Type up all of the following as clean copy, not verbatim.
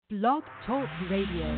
Blog Talk Radio.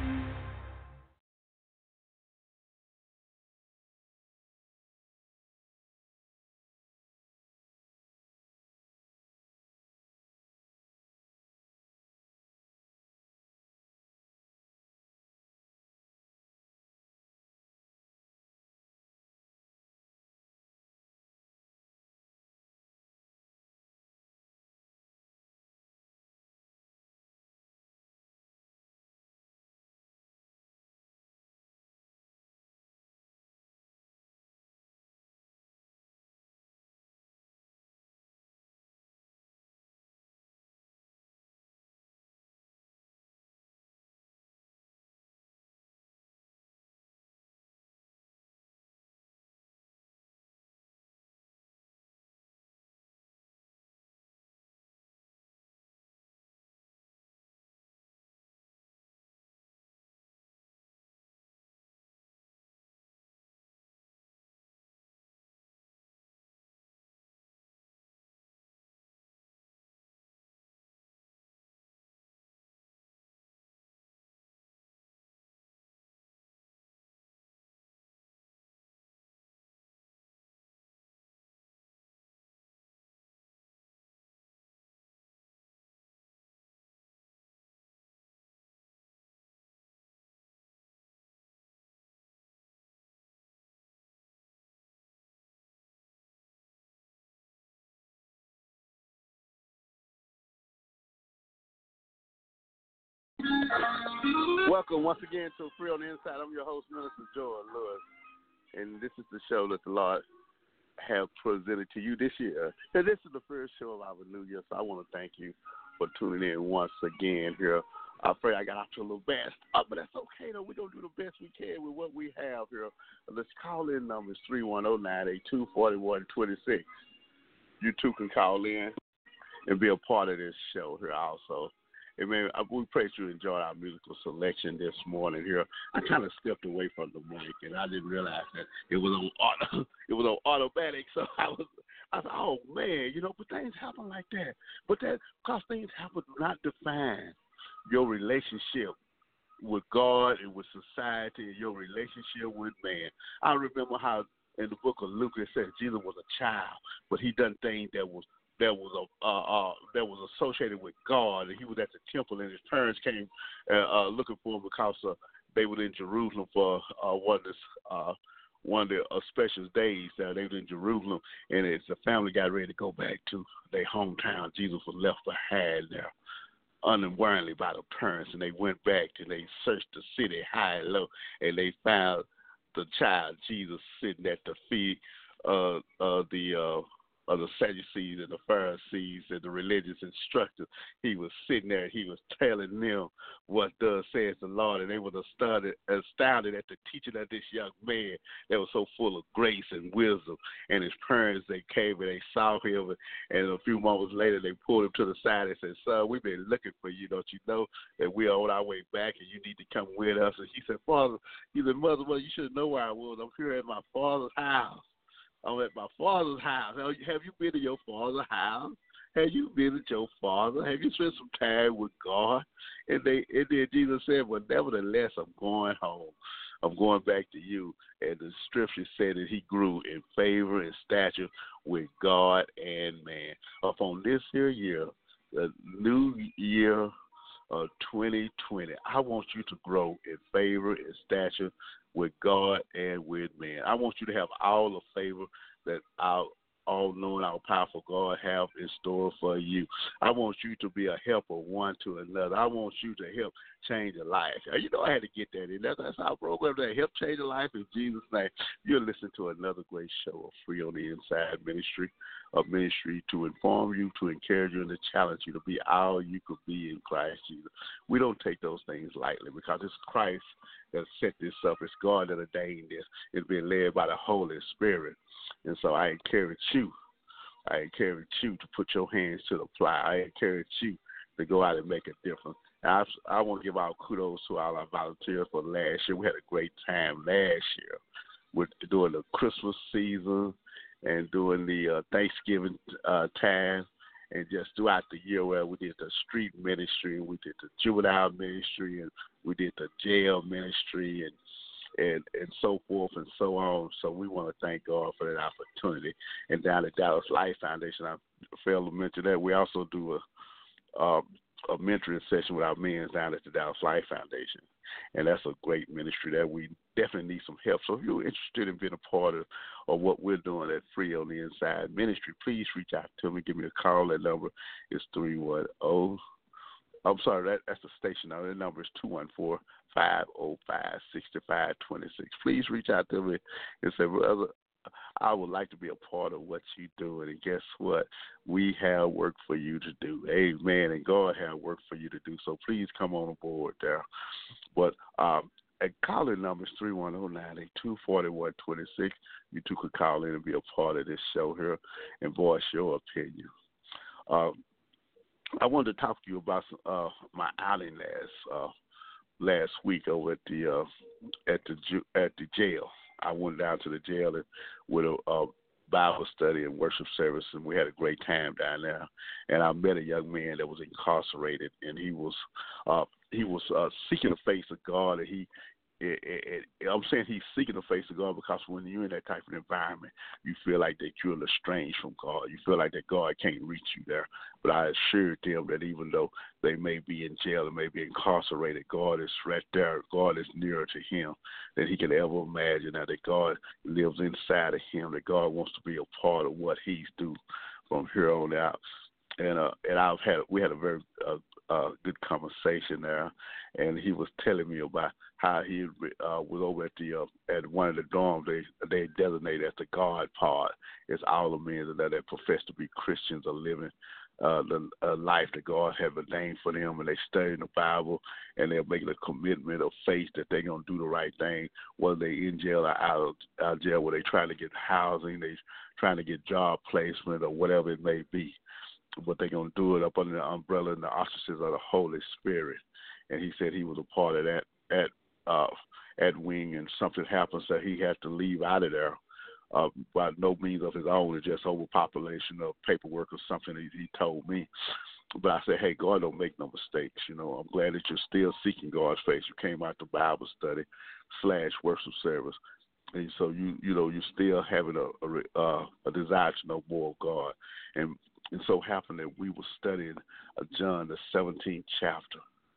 Welcome once again to Free on the Inside. I'm your host, Minister Joel Lewis, and this is the show that the Lord have presented to you this year. And this is the first show of our new year, so I want to thank you for tuning in once again here. I'm afraid I got off to a little bad start, but that's okay, though. We're going to do the best we can with what we have here. Let's call in numbers 310-982-4126. You too can call in and be a part of this show here also. And man, we pray you enjoyed our musical selection this morning here. I kind of stepped away from the mic, and I didn't realize that it was on it was on automatic. So I thought, oh man, but things happen like that. But that because things happen do not define your relationship with God and with society and your relationship with man. I remember how in the book of Luke it says Jesus was a child, but he done things that was associated with God, and he was at the temple, and his parents came looking for him because they were in Jerusalem for one of the special days. They were in Jerusalem, and as the family got ready to go back to their hometown, Jesus was left behind there unawareingly by the parents, and they went back and they searched the city high and low, and they found the child Jesus sitting at the feet of the Sadducees and the Pharisees and the religious instructors. He was sitting there. He was telling them what thus says the Lord, and they were astounded at the teaching of this young man that was so full of grace and wisdom. And his parents, they came and they saw him, and a few moments later they pulled him to the side and said, "Son, we've been looking for you. Don't you know that we are on our way back and you need to come with us?" And he said, "Father," "Mother, you should know where I was. I'm here at my father's house. I'm at my father's house." Have you been to your father's house? Have you been at your father? Have you spent some time with God? And then Jesus said, "Well, nevertheless, I'm going home. I'm going back to you." And the scripture said that he grew in favor and stature with God and man. Upon this year, the new year of 2020, I want you to grow in favor and stature with God and with man. I want you to have all the favor that our all-knowing, our powerful God have in store for you. I want you to be a helper one to another. I want you to help change a life. I had to get that in. That's our program, that help change a life in Jesus' name. You're listening to another great show of Free on the Inside Ministry, a ministry to inform you, to encourage you, and to challenge you to be all you could be in Christ Jesus. We don't take those things lightly because it's Christ that set this up. It's God that ordained this. It's being led by the Holy Spirit. And so I encourage you to put your hands to the plow. I encourage you to go out and make a difference. And I want to give our kudos to all our volunteers for last year. We had a great time last year with doing the Christmas season and doing the Thanksgiving time. And just throughout the year, where we did the street ministry, and we did the juvenile ministry, and we did the jail ministry, and so forth and so on. So we want to thank God for that opportunity. And down at Dallas Life Foundation, I failed to mention that we also do a mentoring session with our men down at the Dallas Life Foundation. And that's a great ministry that we definitely need some help. So if you're interested in being a part of what we're doing at Free on the Inside Ministry, please reach out to me. Give me a call. That number is 310. I'm sorry, that's the station number. The number is 214-505-6526. Please reach out to me and say, brother, I would like to be a part of what you do. And guess what? We have work for you to do. Amen. And God has work for you to do. So please come on board there. But a calling number is 310-982-4126. You two could call in and be a part of this show here and voice your opinion. I wanted to talk to you about my outing last week over at the jail. I went down to the jail with a Bible study and worship service, and we had a great time down there. And I met a young man that was incarcerated, and he was seeking the face of God, and I'm saying he's seeking the face of God because when you're in that type of environment, you feel like that you're estranged from God. You feel like that God can't reach you there. But I assured them that even though they may be in jail and may be incarcerated, God is right there. God is nearer to him than he can ever imagine. Now that God lives inside of him, that God wants to be a part of what he's doing from here on out. And we had a very good conversation there, and he was telling me about how he was over at one of the dorms. They designated as the God part. It's all the men that profess to be Christians are living the life that God has ordained for them, and they study the Bible, and they're making a commitment of faith that they're going to do the right thing, whether they're in jail or out of jail, where they're trying to get housing, they're trying to get job placement, or whatever it may be. But they're going to do it up under the umbrella and the auspices of the Holy Spirit. And he said he was a part of that at Wing, and something happens that he had to leave out of there by no means of his own. It's just overpopulation of paperwork or something he told me. But I said, hey, God don't make no mistakes. You know, I'm glad that you're still seeking God's face. You came out to Bible study / worship service. And so you're still having a desire to know more of God. And so happened that we were studying John the 17th chapter.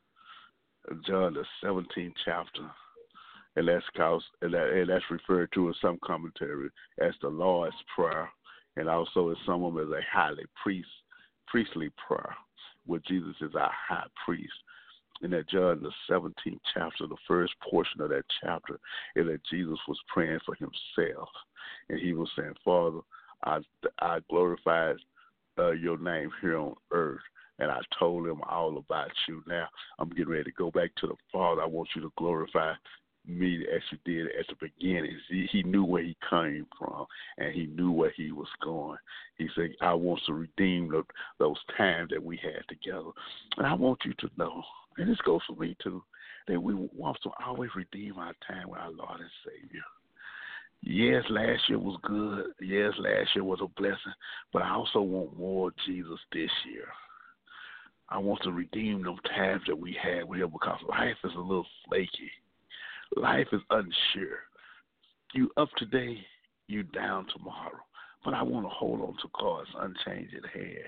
John the 17th chapter. And that's referred to in some commentary as the Lord's Prayer, and also in some of them as a highly priestly prayer, where Jesus is our high priest. In that John the 17th chapter, the first portion of that chapter is that Jesus was praying for himself, and he was saying, Father, I glorified your name here on earth, and I told him all about you. Now I'm getting ready to go back to the Father. I want you to glorify me as you did at the beginning. He knew where he came from, and he knew where he was going. He said, I want to redeem those times that we had together. And I want you to know, and this goes for me too, that we want to always redeem our time with our Lord and Savior. Yes, last year was good. Yes, last year was a blessing, but I also want more Jesus this year. I want to redeem those times that we had with him, because life is a little flaky. Life is unsure. You up today, you down tomorrow. But I want to hold on to God's unchanging hand.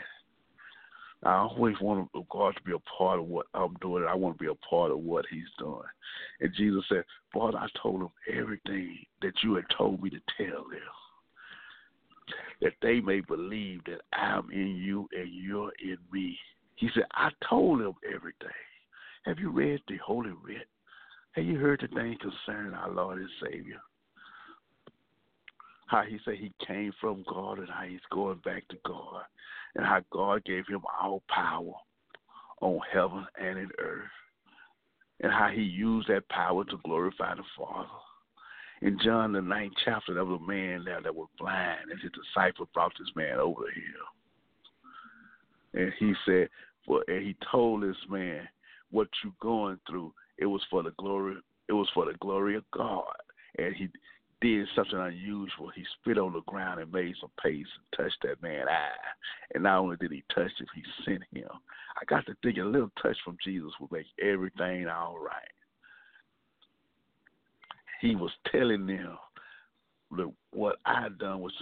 I always want God to be a part of what I'm doing. I want to be a part of what he's doing. And Jesus said, Father, I told them everything that you had told me to tell them, that they may believe that I'm in you and you're in me. He said, I told them everything. Have you read the Holy Writ? Have you heard the thing concerning our Lord and Savior? How he said he came from God and how he's going back to God, and how God gave him all power on heaven and in earth, and how he used that power to glorify the Father. In John the 9th chapter, there was a man there that was blind, and his disciple brought this man over here. And he said, and he told this man, what you're going through, it was for the glory of God. And did something unusual. He spit on the ground and made some paste and touched that man's eye. And not only did he touch him, he sent him. I got to thinking a little touch from Jesus would make everything all right. He was telling them that what I had done was to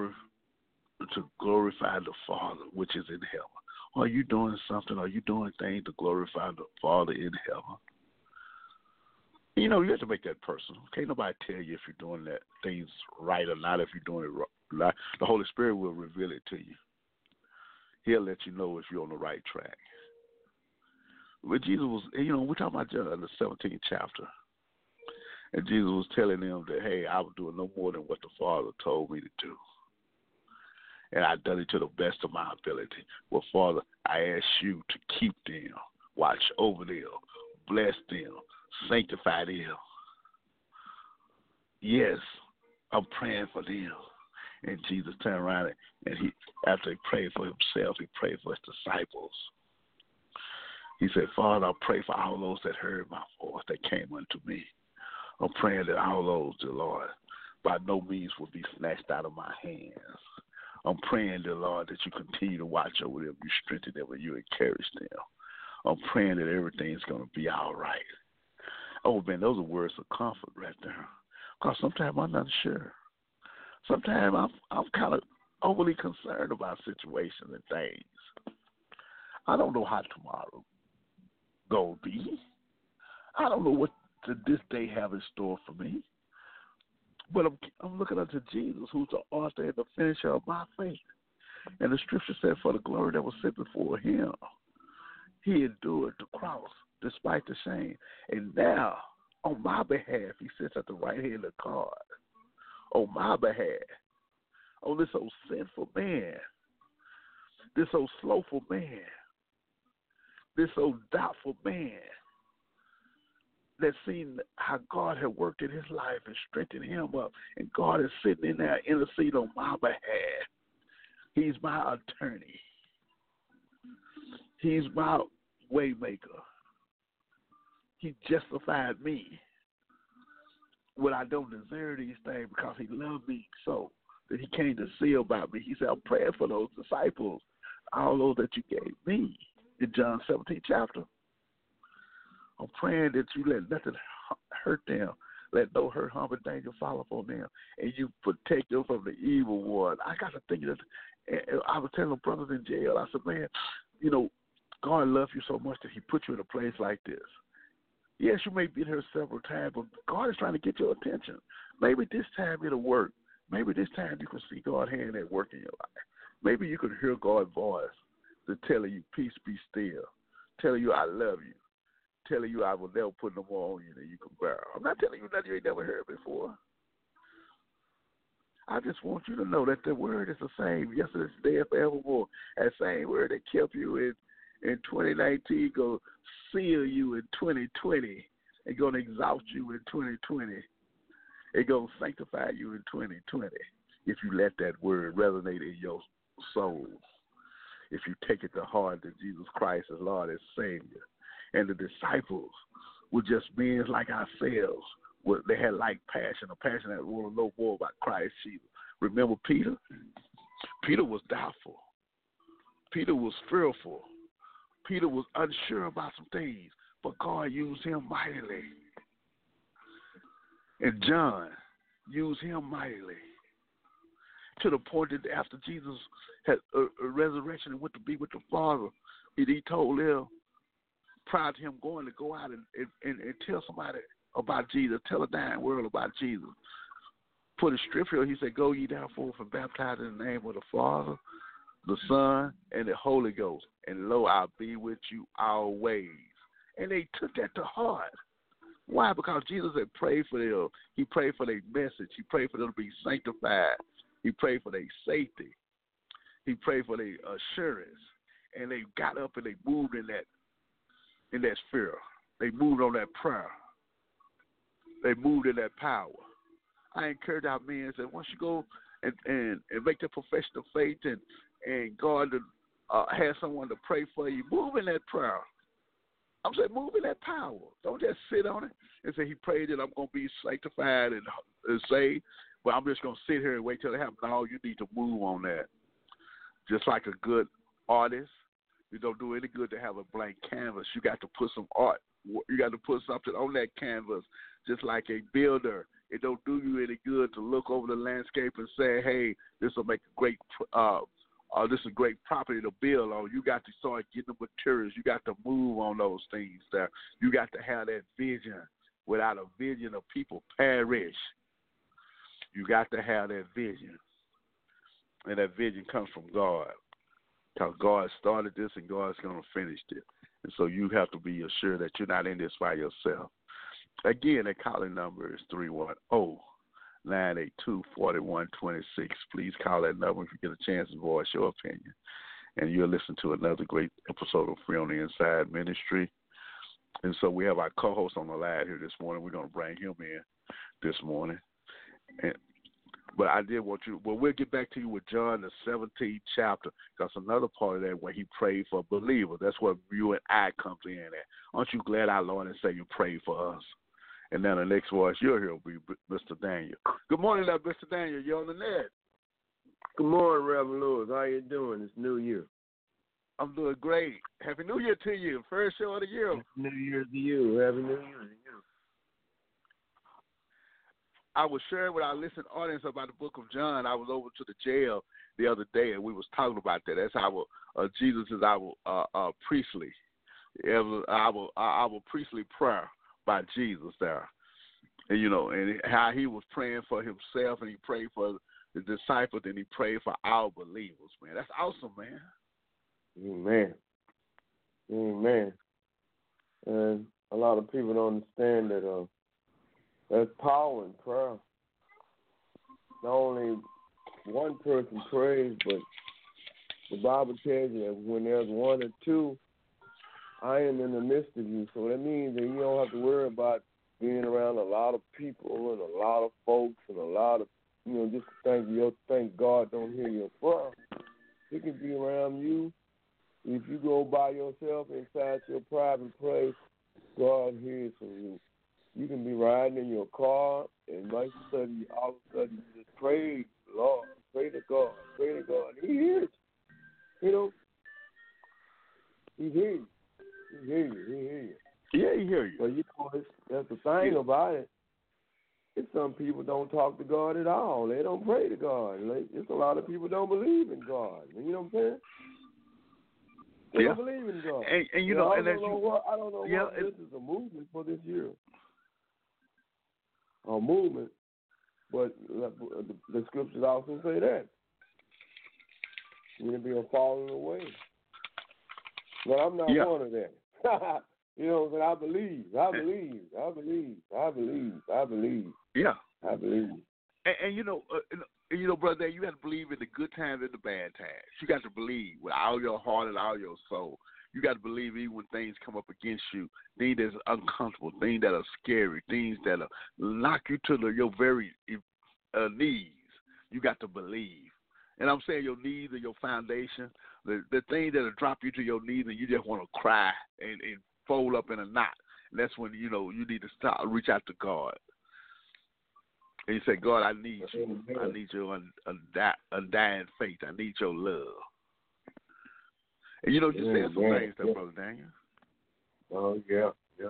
glorify the Father which is in heaven. Are you doing something? Are you doing things to glorify the Father in heaven? You know, you have to make that personal. Can't nobody tell you if you're doing that things right or not. If you're doing it right, the Holy Spirit will reveal it to you. He'll let you know if you're on the right track. But Jesus was, we're talking about John, the 17th chapter. And Jesus was telling them that, hey, I was doing no more than what the Father told me to do. And I done it to the best of my ability. Well, Father, I ask you to keep them, watch over them, bless them, sanctify them. Yes, I'm praying for them. And Jesus turned around and he, after he prayed for himself, he prayed for his disciples. He said, Father, I pray for all those that heard my voice, that came unto me. I'm praying that all those, dear Lord, by no means will be snatched out of my hands. I'm praying, dear Lord, that you continue to watch over them, you strengthen them, and you encourage them. I'm praying that everything's going to be all right. Oh, man, those are words of comfort right there. Because sometimes I'm not sure. Sometimes I'm kind of overly concerned about situations and things. I don't know how tomorrow going to be. I don't know what this day have in store for me. But I'm looking unto Jesus, who's the author and the finisher of my faith. And the scripture said, for the glory that was set before him, he endured the cross despite the shame. And now, on my behalf, he sits at the right hand of God. On my behalf, on this old sinful man, this old slowful man, this old doubtful man, that seen how God had worked in his life and strengthened him up. And God is sitting in there interceding on my behalf. He's my attorney. He's my way maker. He justified me when I don't deserve these things because he loved me so that he came to see about me. He said, I'm praying for those disciples, all those that you gave me in John 17 chapter. I'm praying that you let nothing hurt them. Let no hurt, harm, or danger fall upon them. And you protect them from the evil one. I got to think that. I was telling brothers in jail, I said, man, God loves you so much that he put you in a place like this. Yes, you may be here several times, but God is trying to get your attention. Maybe this time it'll work. Maybe this time you can see God's hand at work in your life. Maybe you can hear God's voice to tell you, peace be still, telling you I love you, telling you I will never put no more on you than you can bear. I'm not telling you nothing you ain't never heard before. I just want you to know that the word is the same yesterday, today, and forevermore. That same word that kept you in 2019 going to seal you in 2020 and going to exalt you in 2020. It's going to sanctify you in 2020 if you let that word resonate in your soul. If you take it to heart that Jesus Christ is Lord and Savior. And the disciples were just men like ourselves. They had like passion, a passion that wanted to know more about Christ Jesus. Remember Peter? Peter was doubtful. Peter was fearful. Peter was unsure about some things, but God used him mightily. And John used him mightily to the point that after Jesus had a resurrection and went to be with the Father, he told them, prior to him going to go out and tell somebody about Jesus, tell a dying world about Jesus. For the scripture, he said, go ye therefore and baptize in the name of the Father, the Son, and the Holy Ghost. And lo, I'll be with you always. And they took that to heart. Why? Because Jesus had prayed for them. He prayed for their message. He prayed for them to be sanctified. He prayed for their safety. He prayed for their assurance. And they got up and they moved in that sphere. They moved on that prayer. They moved in that power. I encourage our men that once you go and make the profession of faith and God has someone to pray for you, move in that prayer. I'm saying move in that power. Don't just sit on it and say he prayed that I'm going to be sanctified and saved, but I'm just going to sit here and wait till it happens. No, you need to move on that. Just like a good artist, it don't do any good to have a blank canvas. You got to put some art. You got to put something on that canvas. Just like a builder, it don't do you any good to look over the landscape and say, "Hey, this will make a great, this is a great property to build on." You got to start getting the materials. You got to move on those things there. You got to have that vision. Without a vision, of people perish. You got to have that vision, and that vision comes from God. Because God started this and God's going to finish it. And so you have to be assured that you're not in this by yourself. Again, the calling number is 310-982-4126. Please call that number if you get a chance to voice your opinion. And you'll listen to another great episode of Free on the Inside Ministry. And so we have our co-host on the line here this morning. We're going to bring him in this morning. But I did want you, well, we'll get back to you with John, the 17th chapter. That's another part of that where he prayed for believers. That's where you and I come in at. Aren't you glad our Lord and Savior prayed for us? And then the next voice you'll hear will be Mr. Daniel. Good morning, Mr. Daniel. You're on the net. Good morning, Reverend Lewis. How you doing? It's New Year. I'm doing great. Happy New Year to you. First show of the year. Happy New Year to you. Happy New Year to you. I was sharing with our listening audience about the book of John. I was over to the jail the other day, and we was talking about that. That's our Jesus is our priestly. It was our priestly prayer by Jesus there. And, you know, and how he was praying for himself, and he prayed for the disciples, and he prayed for our believers, man. That's awesome, man. Amen. Amen. And a lot of people don't understand that there's power in prayer. Not only one person prays, but the Bible tells you that when there's one or two, I am in the midst of you. So that means that you don't have to worry about being around a lot of people and a lot of folks and a lot of, you know, just think God don't hear your prayer. He can be around you. If you go by yourself inside your private place, God hears from you. You can be riding in your car, and all of a sudden, you just pray, Lord, pray to God. He hears you. You know, He hears you. He hears you. Yeah, he hears you. But you know, that's the thing about it. It's some people don't talk to God at all. They don't pray to God. It's a lot of people don't believe in God. You know what I'm saying? They don't believe in God. And you know, I don't know what this is a movement for this year. A movement, but the scriptures also say that. You're going to be a falling away. But I'm not one of them. You know, but I believe. Yeah. I believe. And you know, brother, you got to believe in the good times and the bad times. You got to believe with all your heart and all your soul. You got to believe even when things come up against you, things that's uncomfortable, things that are scary, things that knock you to your very knees. You got to believe. And I'm saying your knees are your foundation. The thing that'll drop you to your knees and you just want to cry and fold up in a knot. And that's when, you know, you need to reach out to God. And you say, God, I need you. I need your undying faith. I need your love. And you know, you said some things there, Brother Daniel. Oh, yeah.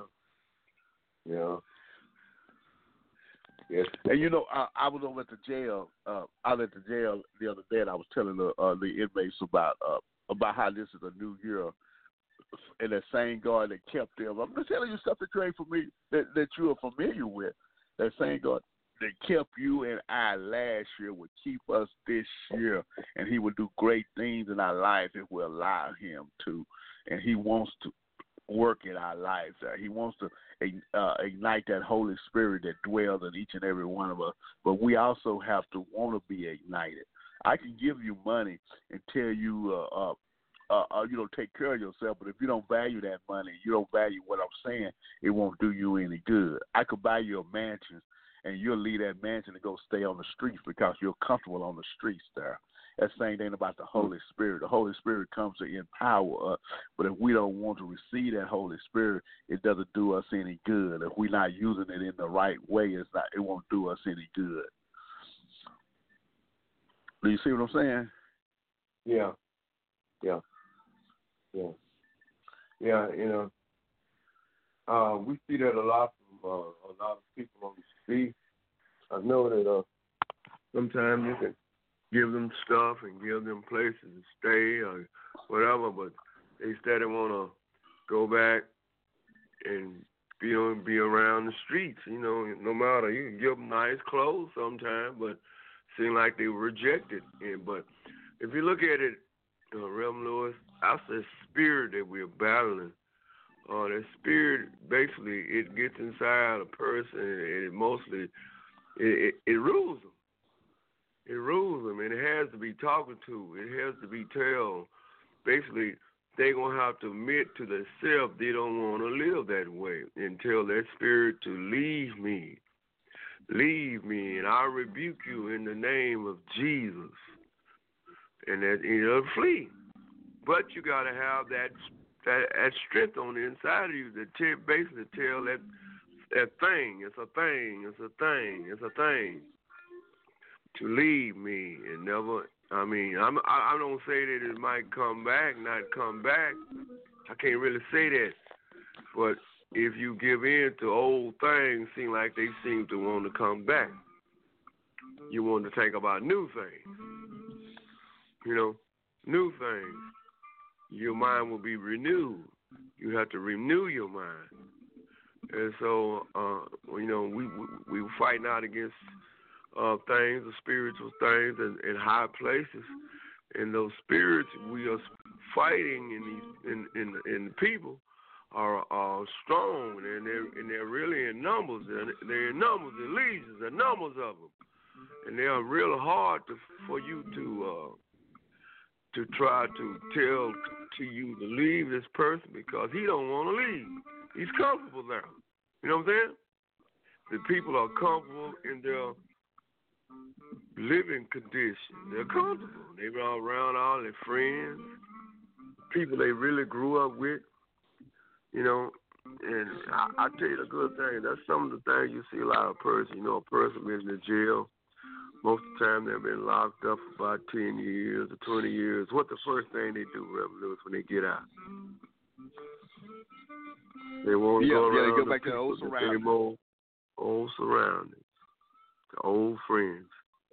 Yes. And you know, I was over at the jail. I was at the jail the other day, and I was telling the inmates about how this is a new year, and that same God that kept them. I'm just telling you stuff that you ain't familiar, that you are familiar with. That same God that kept you and I last year would keep us this year, and He would do great things in our life if we allow Him to. And He wants to work in our lives. He wants to ignite that Holy Spirit that dwells in each and every one of us. But we also have to want to be ignited. I can give you money and tell you, take care of yourself. But if you don't value that money, you don't value what I'm saying, it won't do you any good. I could buy you a mansion, and you'll leave that mansion to go stay on the streets because you're comfortable on the streets there. That same thing about the Holy Spirit. The Holy Spirit comes to empower us, but if we don't want to receive that Holy Spirit, it doesn't do us any good. If we're not using it in the right way, it won't do us any good. Do you see what I'm saying? Yeah. We see that a lot from a lot of people on the street. I know that sometimes you can give them stuff and give them places to stay or whatever, but they steady want to go back and be around the streets. No matter, you can give them nice clothes sometimes, but seem like they reject it. But if you look at it, Reverend Lewis, that's the spirit that we're battling. That spirit, basically, it gets inside a person, and it mostly rules them. It rules them, and it has to be talked to. It has to be told. Basically, they're going to have to admit to themselves they don't want to live that way and tell that spirit to leave me. Leave me, and I rebuke you in the name of Jesus. And that it'll flee. But you got to have that strength on the inside of you to basically tell that thing, it's a thing, to leave me and never. I don't say that it might not come back. I can't really say that. But if you give in to old things, seem like they seem to want to come back. You want to think about new things. New things. Your mind will be renewed. You have to renew your mind. And so, we fighting out against things, the spiritual things, in high places. And those spirits we are fighting in people are strong, and they're really in numbers. They're in numbers, in legions, and numbers of them, and they are real hard for you to try to tell to you to leave this person because he don't want to leave. He's comfortable now. You know what I'm saying? The people are comfortable in their living condition. They're comfortable. They're around all their friends, people they really grew up with. And I tell you the good thing. That's some of the things you see a lot of person. A person been in the jail. Most of the time they've been locked up for about 10 years or 20 years. What's the first thing they do, Reverend Lewis, when they get out? They want to go around. They go back to the old surroundings. Old surroundings, the old friends,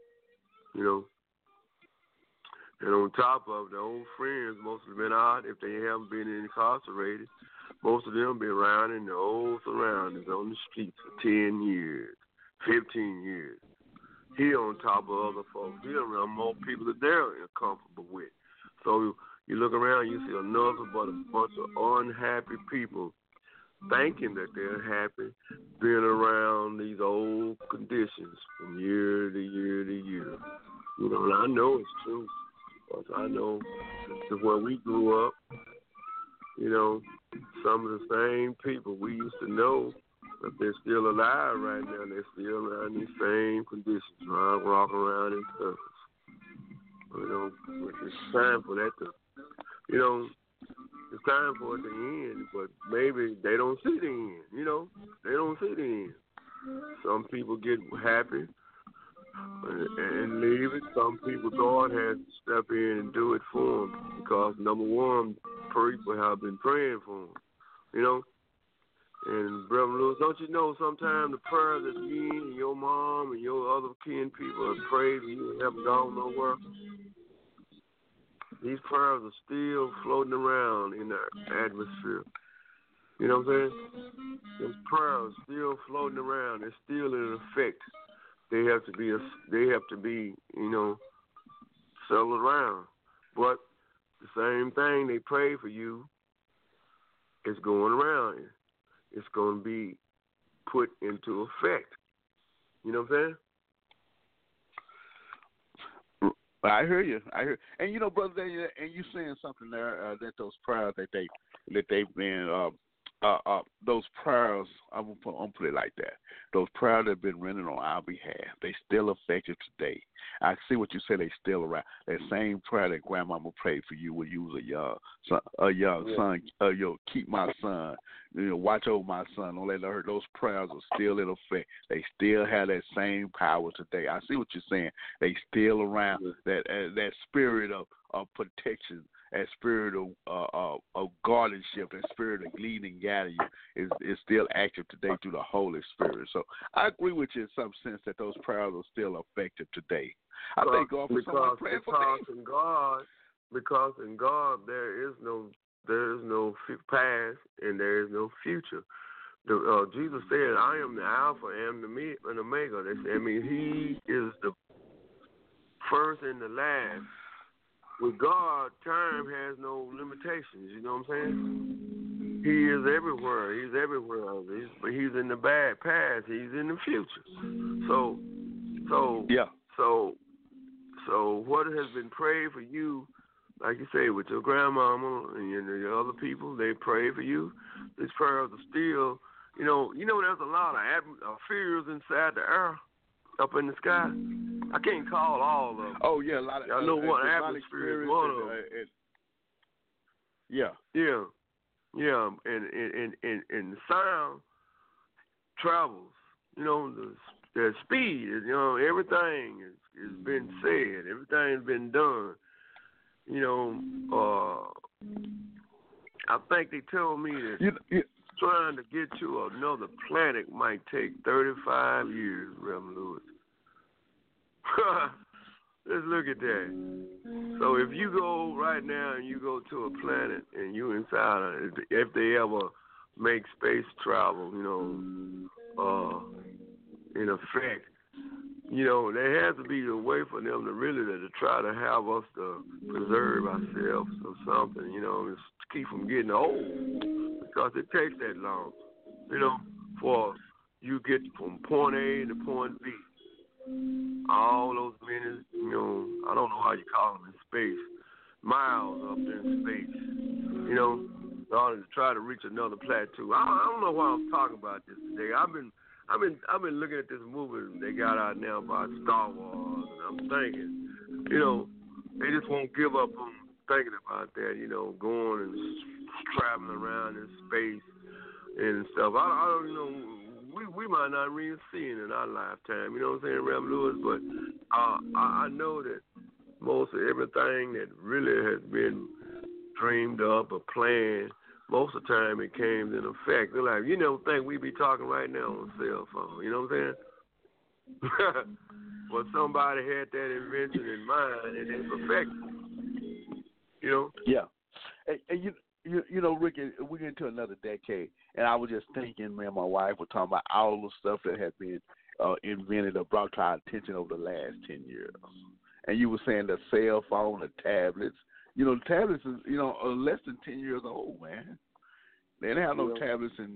And on top of the old friends, most of them been out. If they haven't been incarcerated, most of them been around in the old surroundings on the streets for 10 years, 15 years. He on top of other folks. He around more people that they're comfortable with. So you look around, you see another but a bunch of unhappy people thinking that they're happy being around these old conditions from year to year to year. And I know it's true. Because I know this is where we grew up. Some of the same people we used to know, if they're still alive right now, they're still around these same conditions, walking around in circles. It's time for that to, it's time for it to end, but maybe they don't see the end, They don't see the end. Some people get happy and leave it. Some people, God has to step in and do it for them because, number one, people have been praying for them, And Brother Lewis, don't you know sometimes the prayers that you and your mom and your other kin people have prayed for you and haven't gone nowhere? These prayers are still floating around in the atmosphere. You know what I'm saying? Those prayers still floating around. They're still in effect. They have to be, settled around. But the same thing they pray for you is going around. It's going to be put into effect. You know what I'm saying? I hear you. And Brother Daniel, and you saying something there that those prayers that they've been those prayers, I'm gonna put it like that. Those prayers that have been rendered on our behalf, they still effective today. I see what you say. They still around. That same prayer that Grandmama prayed for you when you was a young son. Keep my son. Watch over my son. Don't let her hurt. Those prayers are still in effect. They still have that same power today. I see what you're saying. They still around. That spirit of protection. That spirit of guardianship, that spirit of leading and guiding you is still active today through the Holy Spirit. So I agree with you in some sense that those prayers are still effective today. I thank God for someone praying for me. Because in God there is no past and there is no future. Jesus said, "I am the Alpha and the Omega." He is the first and the last. With God, time has no limitations. You know what I'm saying? He is everywhere. He's everywhere. He's in the bad past. He's in the future. So what has been prayed for you, like you say, with your grandmama and your other people, they pray for you. These prayers are still, there's a lot of fears inside the air, up in the sky. I can't call all of them. Oh yeah, a lot of. I know one atmosphere is one of them. Yeah. And the sound travels. The speed is. Everything has been said. Everything's been done. I think they told me that trying to get to another planet might take 35 years, Reverend Lewis. Let's look at that. So if you go right now and you go to a planet and you inside, if they ever make space travel, in effect, there has to be a way for them to really to try to have us to preserve ourselves or something, to keep from getting old, because it takes that long, for you get from point A to point B. All those minutes, I don't know how you call them in space, miles up in space, in order to try to reach another plateau. I don't know why I'm talking about this today. I've been looking at this movie they got out now about Star Wars, and I'm thinking, they just won't give up on thinking about that, going and traveling around in space and stuff. I don't know. We might not really see it in our lifetime, you know what I'm saying, Reverend Lewis? But I know that most of everything that really has been dreamed up or planned, most of the time it came in effect. They're like, think we be talking right now on a cell phone, you know what I'm saying? But somebody had that invention in mind and it's perfected, Yeah. And Ricky, we get into another decade, and I was just thinking, me and my wife were talking about all the stuff that had been invented or brought to our attention over the last 10 years. And you were saying the cell phone, the tablets. The tablets is, are less than 10 years old, man. They didn't have no tablets in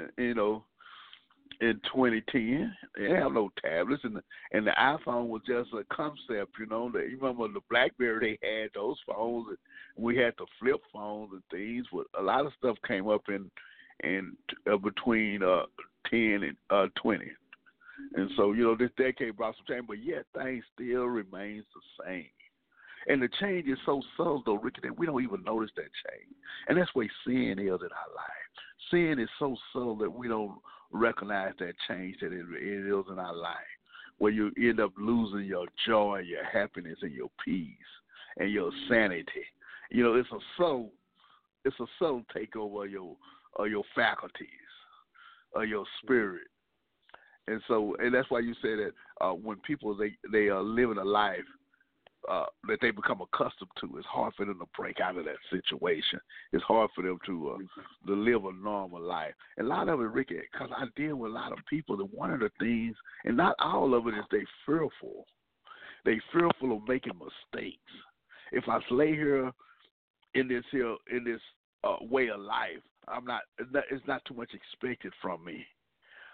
2010. They didn't have no tablets, and the iPhone was just a concept, You remember the BlackBerry, they had those phones, and we had the flip phones and things. But a lot of stuff came up in between 10 and 20. And so, this decade brought some change, but yet things still remains the same. And the change is so subtle, though, Ricky, that we don't even notice that change. And that's where sin is in our life. Sin is so subtle that we don't recognize that change that it is in our life, where you end up losing your joy, your happiness, and your peace, and your sanity. It's a subtle takeover of your faculties, of your spirit. And that's why you say that when people they are living a life that they become accustomed to, it's hard for them to break out of that situation. It's hard for them to live a normal life. And a lot of it, Ricky, because I deal with a lot of people, that one of the things, and not all of it, is they fearful. They fearful of making mistakes. If I lay here in this way of life, it's not too much expected from me.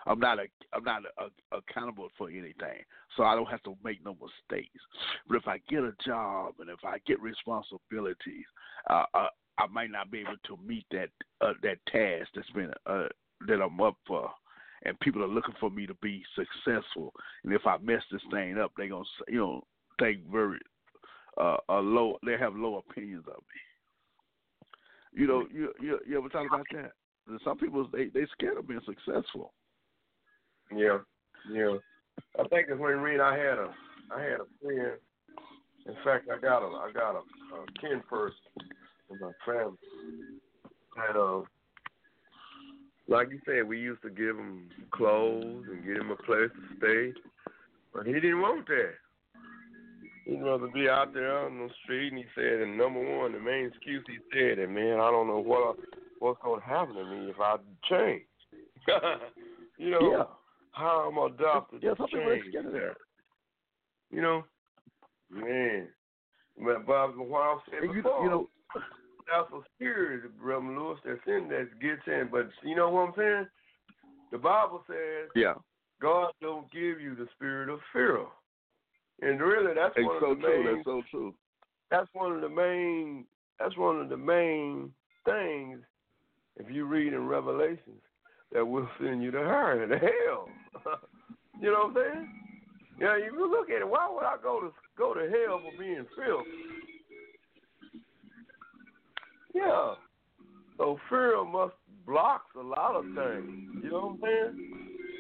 accountable for anything, so I don't have to make no mistakes. But if I get a job and if I get responsibilities, I might not be able to meet that task that's been that I'm up for, and people are looking for me to be successful. And if I mess this thing up, they're gonna think very low. They have low opinions of me. You ever talk about that? Some people they scared of being successful. Yeah. I think it's when I had a friend. In fact, I got a kin person in my family, and like you said, we used to give him clothes and get him a place to stay, but he didn't want that. He'd rather be out there on the street, and he said, and number one, the main excuse he said, that man, I don't know what's going to happen to me if I change. How I'm adopted to some change. people are scared of that. Man. But what I said before, that's a spirit, Reverend Lewis, that's in that gets in. But you know what I'm saying? The Bible says, God don't give you the spirit of fear. And really, that's one of the main. That's so true. That's one of the main things. If you read in Revelations, that will send you to hell. You know what I'm saying? Yeah, if you look at it, why would I go to hell for being filthy? Yeah. So fear blocks a lot of things. You know what I'm saying?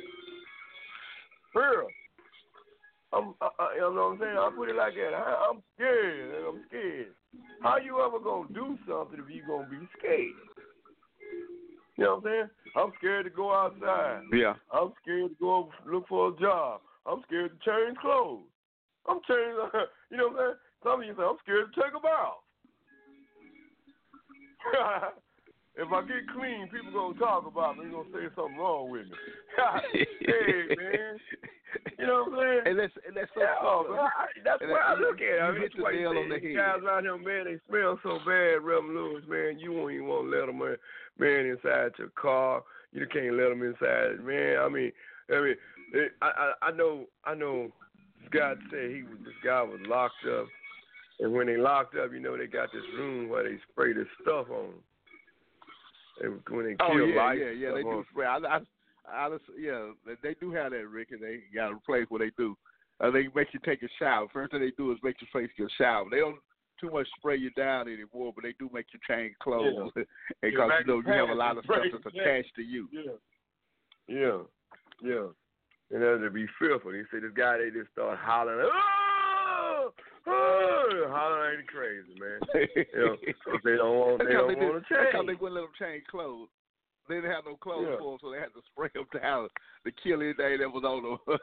Fear. You know what I'm saying? I put it like that. I'm scared. How you ever gonna do something if you gonna be scared? You know what I'm saying? I'm scared to go outside. Yeah. I'm scared to go look for a job. I'm scared to change clothes. You know what I'm saying? Some of you say, I'm scared to take a bath. If I get clean, people gonna talk about me. They're gonna say something wrong with me. Hey, man. You know what I'm saying? And that's so cool. That's why I look at it. I mean, hit the nail on the head. Guys out here, man, they smell so bad, Reverend Lewis, man. You won't even want to let them, man, inside your car. You can't let them inside, man. I mean, I know. God said this guy was locked up, and when they locked up, they got this room where they spray this stuff on them. And when they kill lights, they do spray. They do have that, Rick, and they got a place where they do. They make you take a shower. First thing they do is make you take a shower. They don't too much spray you down anymore, but they do make you change clothes because you have a lot of stuff that's attached to you. Yeah. And as they be fearful, they say this guy, they just start hollering, hollering like crazy, man. Because they don't want to change. That's how they wouldn't let them change clothes. They didn't have no clothes for them, so they had to spray them down to kill anything that was on them.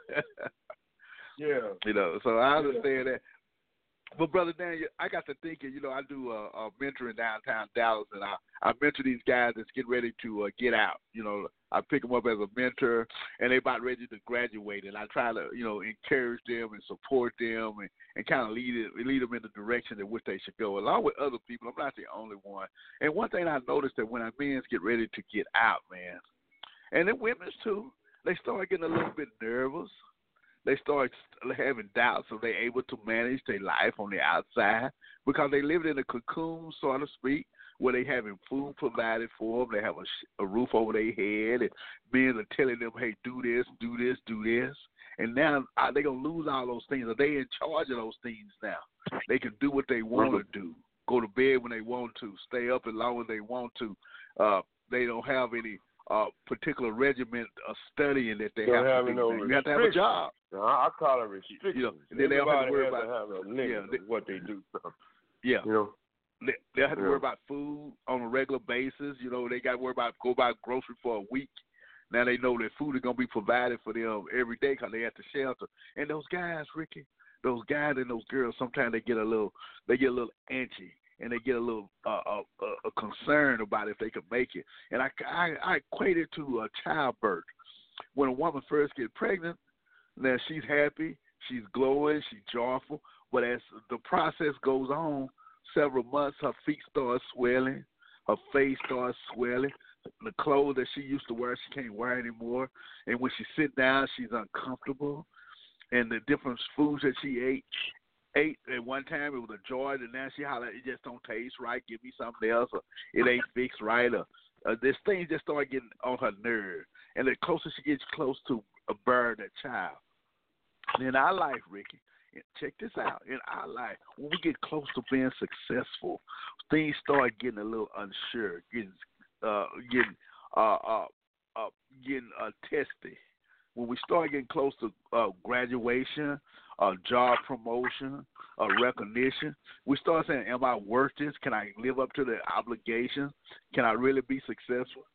So I understand that. But, Brother Daniel, I got to thinking, I do mentoring downtown Dallas, and I mentor these guys that's getting ready to get out. I pick them up as a mentor, and they about ready to graduate, and I try to, encourage them and support them and kind of lead them in the direction in which they should go, along with other people. I'm not the only one. And one thing I noticed that when our men get ready to get out, man, and the women too, they start getting a little bit nervous. They start having doubts if they're able to manage their life on the outside because they live in a cocoon, so to speak, where they having food provided for them. They have a roof over their head, and men are telling them, hey, do this, do this, do this. And now they're going to lose all those things. Are they in charge of those things now? They can do what they want to do, go to bed when they want to, stay up as long as they want to. They don't have any particular regiment of studying that they have to do. You have to have a job. No, I call it restrictions. And then they don't have to worry about have a limit of what they do. They have to worry about food on a regular basis. They got to worry about go buy groceries for a week. Now they know that food is going to be provided for them every day because they at the shelter. And those guys, Ricky, those guys and those girls, sometimes they get a little antsy. And they get a little concerned about if they can make it. And I equate it to a childbirth. When a woman first gets pregnant, now she's happy, she's glowing, she's joyful. But as the process goes on, several months, her feet start swelling, her face starts swelling. The clothes that she used to wear, she can't wear anymore. And when she sit down, she's uncomfortable. And the different foods that she ate at one time, it was a joy, and now she holler, it just don't taste right. Give me something else, or it ain't fixed right, or this thing just start getting on her nerve. And the closer she gets close to a bird, that child. And in our life, Ricky, check this out. In our life, when we get close to being successful, things start getting a little unsure, getting testy. When we start getting close to graduation, job promotion, recognition, we start saying, am I worth this? Can I live up to the obligations? Can I really be successful?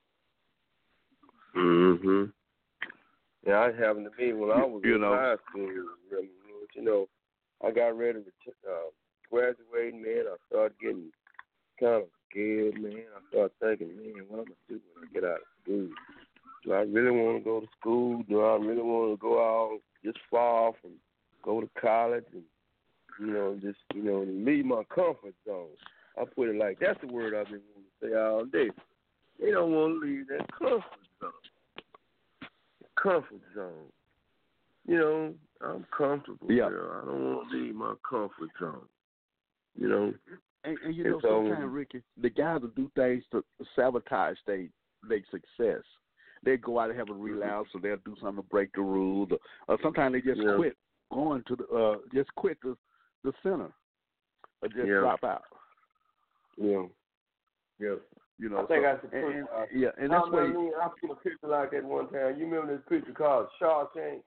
Mhm. Yeah, it happened to me when I was in high school. I got ready to graduate, man. I started getting kind of scared, man. I started thinking, man, what am I going to do when I get out of school? Do I really want to go to school? Do I really want to go out just far from go to college and, just leave my comfort zone? I put it like that's the word I've been wanting to say all day. They don't want to leave that comfort zone. Comfort zone. I'm comfortable. Yeah. I don't want to leave my comfort zone. And sometimes, Ricky, the guys will do things to sabotage their success. They go out and have a relapse, or they'll do something to break the rules, or sometimes they just quit going to the center, or just drop out. Yeah. I think I should put. And that's why I seen a picture like that one time. You remember this picture called Shawshank?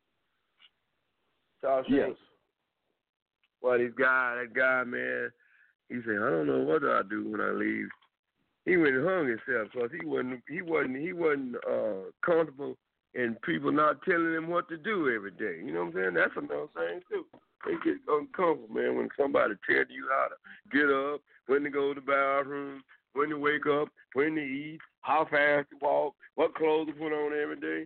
Yes. Well, that guy, man, he said, I don't know what I do when I leave. He went and hung himself because he wasn't comfortable in people not telling him what to do every day. You know what I'm saying? That's another thing too. They get uncomfortable, man, when somebody tells you how to get up, when to go to the bathroom, when to wake up, when to eat, how fast to walk, what clothes to put on every day.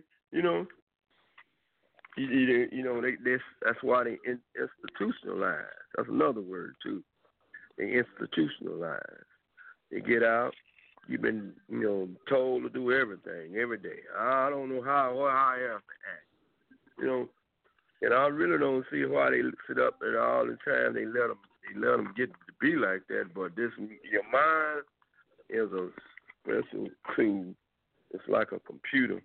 That's why they institutionalize. That's another word too. They institutionalize. They get out. You've been, told to do everything every day. I don't know how I am to act. And I really don't see why they sit up and all the time they let them get to be like that. But your mind is a special tool. It's like a computer.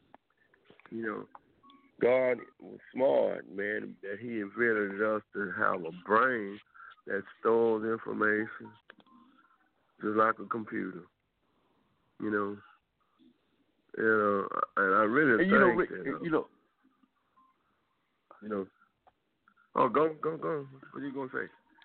God was smart, man, that He invented us to have a brain that stores information just like a computer. And I really think that. Oh, go. What are you gonna say?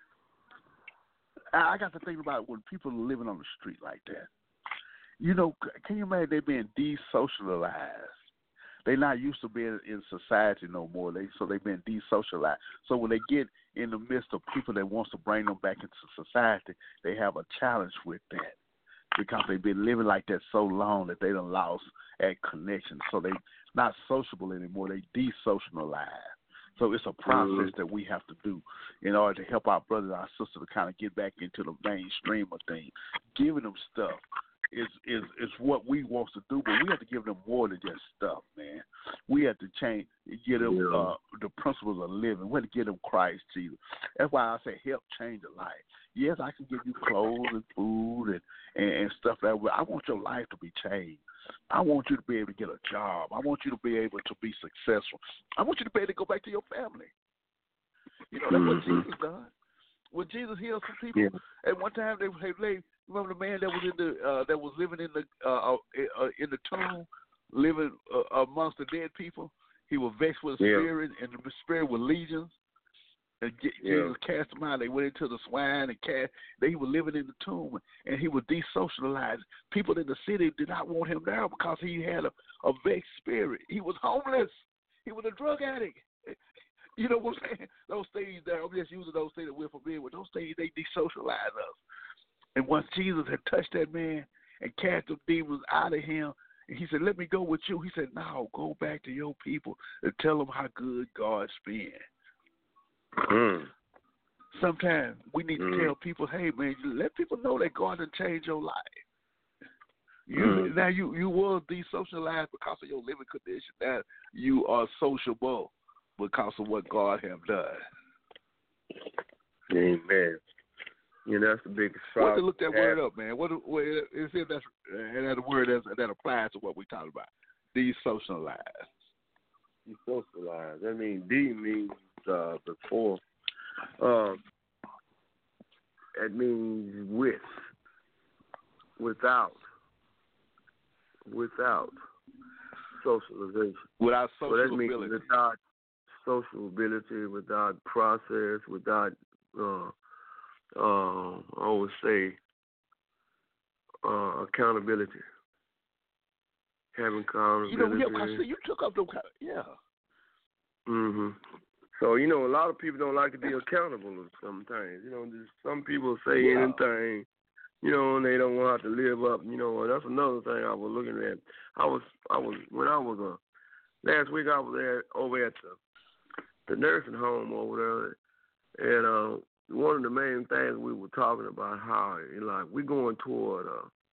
I got to think about when people are living on the street like that. Can you imagine they being desocialized? They're not used to being in society no more. They've been desocialized. So when they get in the midst of people that wants to bring them back into society, they have a challenge with that because they've been living like that so long that they done lost that connection. So they not sociable anymore. They desocialize. So it's a process that we have to do in order to help our brothers and our sisters to kind of get back into the mainstream of things. Giving them stuff is what we want to do, but we have to give them more than just stuff, man. We have to get them the principles of living. We have to get them Christ Jesus. That's why I say help change a life. Yes, I can give you clothes and food and stuff that way. I want your life to be changed. I want you to be able to get a job. I want you to be able to be successful. I want you to be able to go back to your family. That's what Jesus done. When Jesus healed some people, at one time they remember the man that was that was living in the tomb, living amongst the dead people. He was vexed with the spirit, and the spirit was legions. And Jesus cast them out. They went into the swine and he was living in the tomb, and he was desocialized. People in the city did not want him there because he had a vexed spirit. He was homeless. He was a drug addict. You know what I'm saying? Those things there, I'm just using those things that we're familiar with. Those things, they desocialize us. And once Jesus had touched that man and cast the demons out of him, and he said, let me go with you. He said, no, go back to your people and tell them how good God's been. Sometimes we need to tell people, hey, man, let people know that God has changed your life. Now you were desocialized because of your living condition. Now you are sociable because of what God have done. Amen. That's the biggest What shock. to look that word up, man? What is it? That's a word that applies to what we talking about. Desocialized. Desocialized. That means D means before. It means without socialization. Without social that means ability. Without social ability, without process, without I would say accountability. Having accountability. You took up those kind of, yeah. Mhm. So a lot of people don't like to be accountable sometimes. Just some people say anything, and they don't want to live up. And that's another thing I was looking at. Last week I was over at the nursing home over there, and one of the main things we were talking about how we're going toward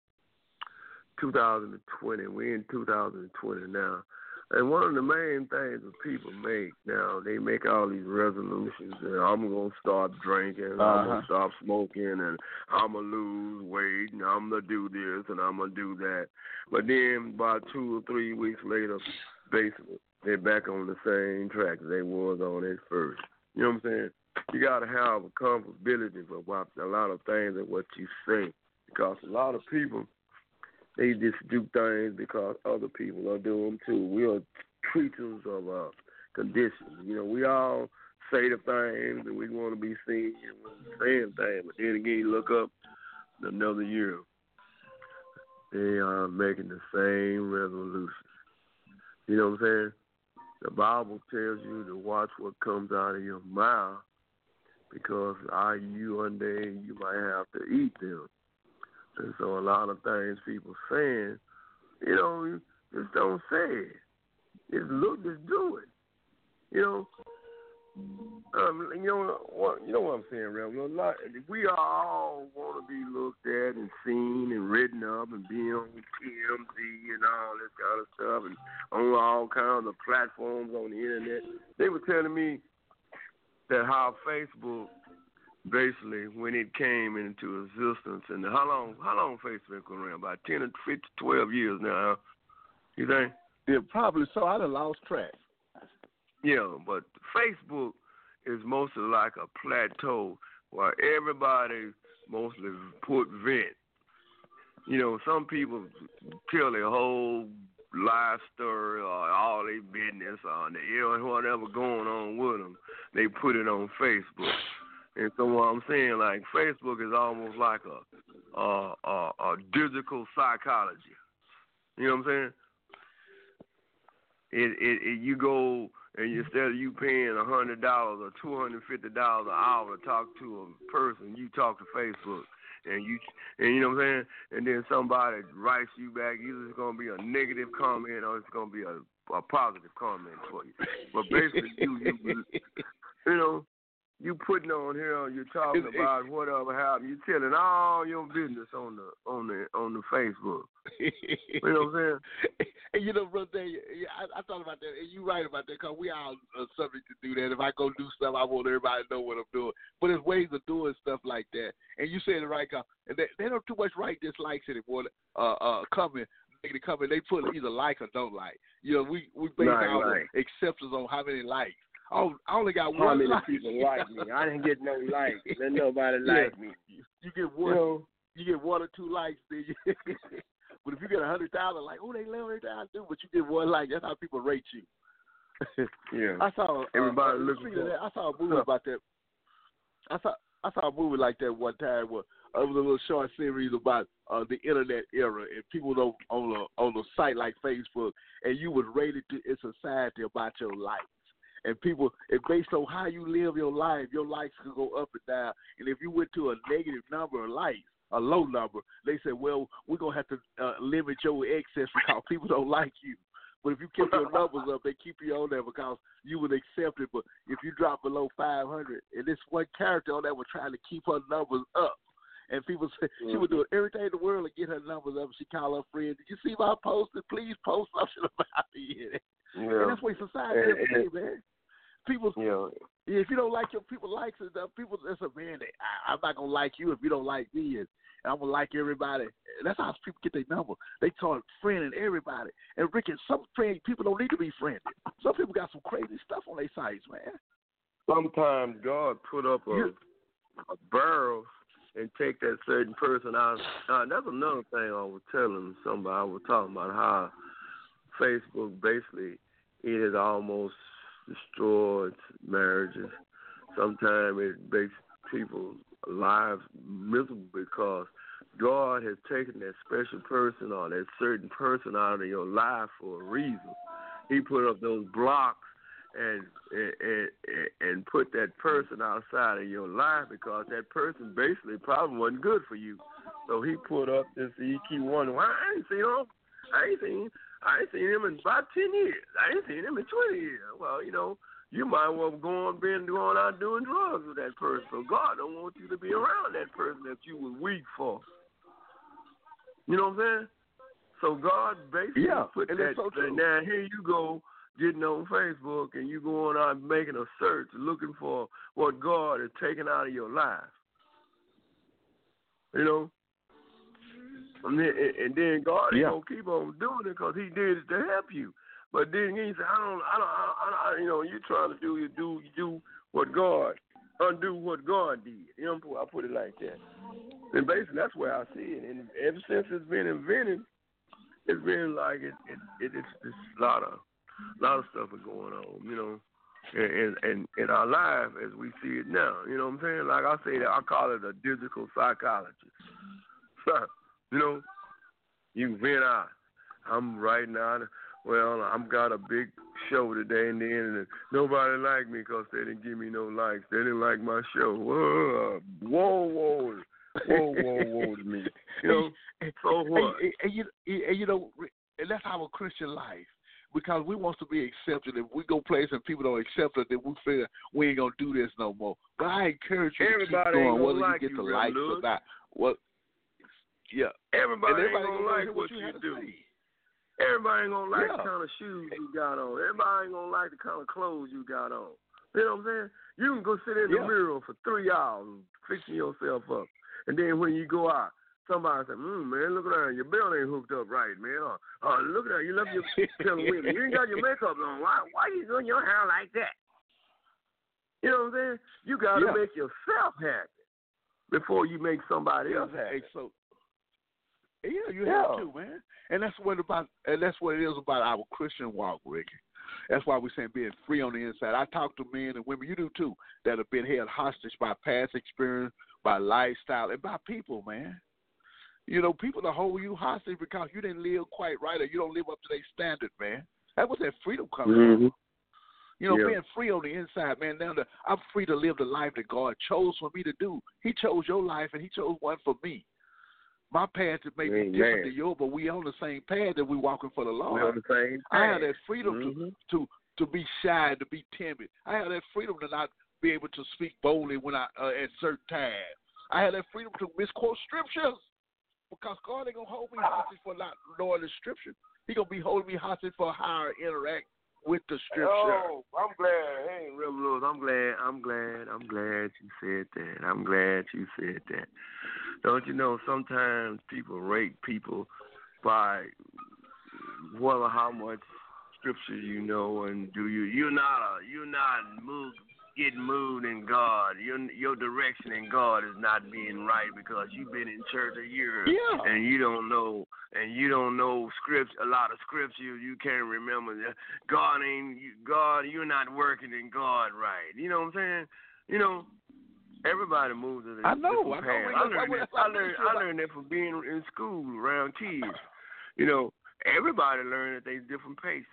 2020. We're in 2020 now. And one of the main things that people make now, they make all these resolutions. And I'm going to start drinking, I'm going to stop smoking, and I'm going to lose weight, and I'm going to do this, and I'm going to do that. But then about 2 or 3 weeks later, basically, they're back on the same track they was on at first. You know what I'm saying? You got to have a comfortability about a lot of things and what you say. Because a lot of people, they just do things because other people are doing them too. We are creatures of conditions. We all say the things and we want to be seen and we're saying things. But then again, you look up another year, they are making the same resolutions. You know what I'm saying? The Bible tells you to watch what comes out of your mouth because one day you might have to eat them. And so a lot of things people saying, just don't say it. Just do it. You know what I'm saying, Reverend? We all want to be looked at and seen and written up and be on TMZ and all this kind of stuff and on all kinds of platforms on the internet. They were telling me that how Facebook, basically, when it came into existence, and how long Facebook been around? About 10 or 15, 12 years now, you think? Yeah, probably so. I done lost track. Yeah, but Facebook is mostly like a plateau where everybody mostly put vent. Some people tell their whole life story or all their business or whatever going on with them, they put it on Facebook. And so what I'm saying, like Facebook is almost like a digital psychology. You know what I'm saying? You go and instead of you paying $100 or $250 an hour to talk to a person, you talk to Facebook. And you know what I'm saying? And then somebody writes you back. Either it's gonna be a negative comment or it's gonna be a positive comment for you. But basically, you putting on here, you're talking about whatever happened. You're telling all your business on the Facebook. You know what I'm saying? And Brother Daniel, I thought about that, and you're right about that, because we all are subject to do that. If I go do stuff, I want everybody to know what I'm doing. But there's ways of doing stuff like that. And you said it right, because they don't too much write dislikes anymore. Comment, negative comment, they put either like or don't like. We base our acceptance on how many likes. Oh, I only got one like. How many people like me? I didn't get no likes. Then nobody like me. You get one. You get 1 or 2 likes, then you. But if you get 100,000, like, they love everything I do, but you get 1 like, that's how people rate you. Yeah. I saw everybody looking for that. I saw a movie about that. I saw a movie like that one time where it was a little short series about the internet era and people on a site like Facebook, and you was rated in society about your likes. And people, it's based on how you live your life. Your likes could go up and down. And if you went to a negative number of likes, a low number, they said, well, we're going to have to limit your excess because people don't like you. But if you keep your numbers up, they keep you on there because you would accept it. But if you drop below 500, and this one character on that was trying to keep her numbers up, And people say she would do everything in the world to get her numbers up. She call her friend, did you see my post? Please post something about me. And that's what society is today, man. People, if you don't like your people likes it, people that's a man. I'm not gonna like you if you don't like me, and I'm gonna like everybody. That's how people get their number. They start friending everybody. And Rick, some people don't need to be friended. Some people got some crazy stuff on their sites, man. Sometimes God put up a barrel and take that certain person out. That's another thing I was telling somebody. I was talking about how Facebook basically it has almost destroyed marriages. Sometimes it makes people's lives miserable because God has taken that special person or that certain person out of your life for a reason. He put up those blocks and put that person outside of your life because that person basically probably wasn't good for you. So he put up this EQ one. Well, I ain't seen him in about 10 years. I ain't seen him in 20 years. Well, you might well been going out doing drugs with that person. So God don't want you to be around that person that you was weak for. You know what I'm saying? So God basically put that. So now here you go getting on Facebook and you going out making a search looking for what God has taken out of your life. And then God ain't gonna keep on doing it because He did it to help you. But then He said, I don't. You're trying to do what God undo what God did. I put it like that. And basically that's where I see it. And ever since it's been invented, it's been like it's a lot of stuff is going on. In our life as we see it now. You know what I'm saying? Like I say that I call it a digital psychologist. You can vent out. I'm writing out. Well, I've got a big show today, and then nobody liked me because they didn't give me no likes. They didn't like my show. Whoa to me. So what? And that's our Christian life. Because we want to be accepted. If we go places and people don't accept us, then we feel we ain't gonna do this no more. But I encourage you to keep going, whether you get the likes or not. Everybody ain't gonna like what you do. Everybody ain't gonna like the kind of shoes you got on. Everybody ain't gonna like the kind of clothes you got on. You know what I'm saying? You can go sit in the mirror for 3 hours fixing yourself up, and then when you go out, somebody say, man, look around, your belt ain't hooked up right, man. Look at that, you left your telling women, you ain't got your makeup on. Why you doing your hair like that? You know what I'm saying? You got to make yourself happy before you make somebody else happy. You have to, man. And that's what it is about our Christian walk, Ricky. That's why we're saying being free on the inside. I talk to men and women, you do too, that have been held hostage by past experience, by lifestyle, and by people, man. People that hold you hostage because you didn't live quite right or you don't live up to their standard, man. That was that freedom coming from. Being free on the inside, man. Now I'm free to live the life that God chose for me to do. He chose your life and He chose one for me. My path may be different than yours, but we on the same path that we walking for the Lord. We're on the same path. I have that freedom to be shy, to be timid. I have that freedom to not be able to speak boldly when I at certain times. I have that freedom to misquote scriptures. Because God ain't going to hold me hostage for not knowing the scripture. He going to be holding me hostage for how I interact with the scripture. Oh, I'm glad. Hey, Reverend Lewis, I'm glad you said that. I'm glad you said that. Don't you know sometimes people rate people by how much scripture you know and do you. You're not getting moved in God. Your direction in God is not being right because you've been in church a year and you don't know scripture, a lot of scripture you can't remember. God, you're not working in God right. You know what I'm saying? Everybody moves at a different path. I learned that from being in school around kids. Everybody learned at their different paces.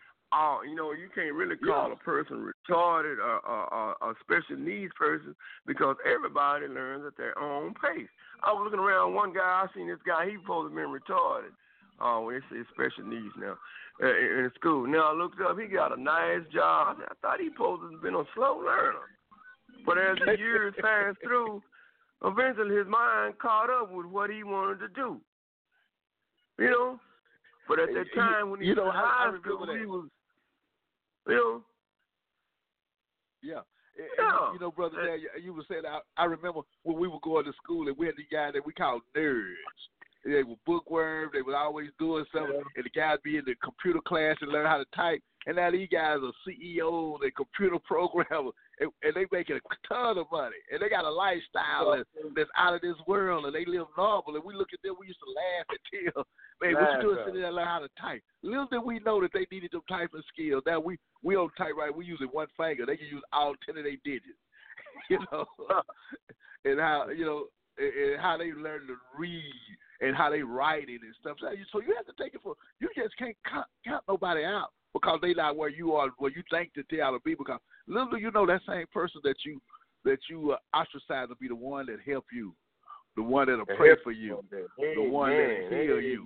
You can't really call a person retarded or a special needs person because everybody learns at their own pace. I was looking around one guy, I seen this guy, he supposed to be retarded. They say special needs now in school. Now I looked up, he got a nice job. I thought he supposed to have been a slow learner. But as the years passed through, eventually his mind caught up with what he wanted to do. You know? But at that time when he was in high school, he was, you know. Yeah. Yeah. You know, Brother Dad, you were saying, I remember when we were going to school and we had the guy that we called nerds. They were bookworms. They were always doing something. And the guys be in the computer class and learn how to type. And now these guys are CEOs and computer programmers. And they making a ton of money. And they got a lifestyle that's out of this world. And they live normal. And we look at them, we used to laugh and tell, man, what you doing sitting there and learn how to type? Little did we know that they needed them typing skills. Now we don't type right. We using one finger. They can use all 10 of their digits. You know? And how, you know, and how they learn to read and how they write it and stuff. So you have to take it for, you just can't count nobody out because they not where you are, where you think that they ought to be. Because little do you know that same person that you ostracize will be the one that help you, the one that'll pray for you, the one that'll heal you,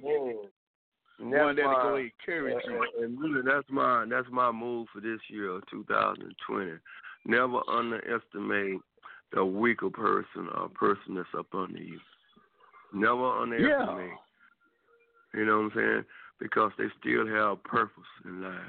the one that'll go encourage you. And really, that's my move for this year, 2020. Never underestimate a weaker person or a person that's up under you. Never underestimate. Yeah. You know what I'm saying? Because they still have purpose in life.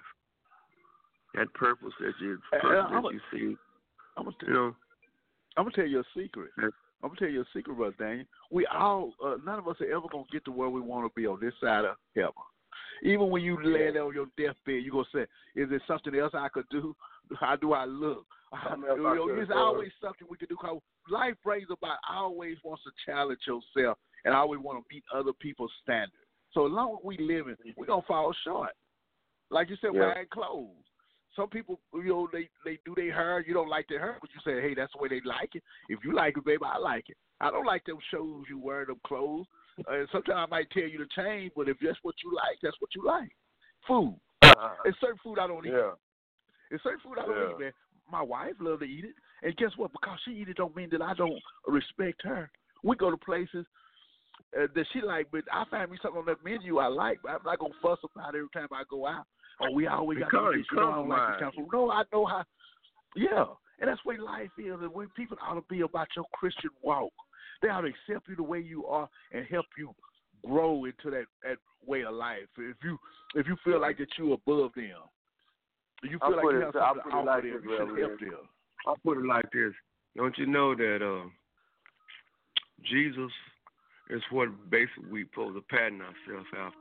That purpose that you see. I'm gonna tell you a secret. I'm gonna tell you a secret, Brother Daniel. We all, none of us are ever gonna get to where we want to be on this side of heaven. Even when you lay there on your deathbed, you're gonna say, "Is there something else I could do? How do I look?" There's always something we can do. Cause life brings about always wants to challenge yourself and always want to meet other people's standards. So as long as we living, we're gonna fall short. Like you said, wearing clothes. Some people, you know, they do their hair. You don't like their hair, but you say, hey, that's the way they like it. If you like it, baby, I like it. I don't like them shows you wear, them clothes. Sometimes I might tell you to change, but if that's what you like, that's what you like. Food. It's certain food I don't eat. It's certain food I don't eat, man. My wife loves to eat it. And guess what? Because she eat it don't mean that I don't respect her. We go to places that she like, but I find me something on that menu I like, but I'm not going to fuss about it every time I go out. Oh, we always got to do this. I don't like this kind of food. No, I know how. Yeah. And that's the way life is. And when people ought to be about your Christian walk. They ought to accept you the way you are and help you grow into that way of life. If you feel like that you're above them, you feel like you have something to offer them, you should help them. I'll put it like this. Don't you know that Jesus is what basically we're supposed to pattern ourselves after?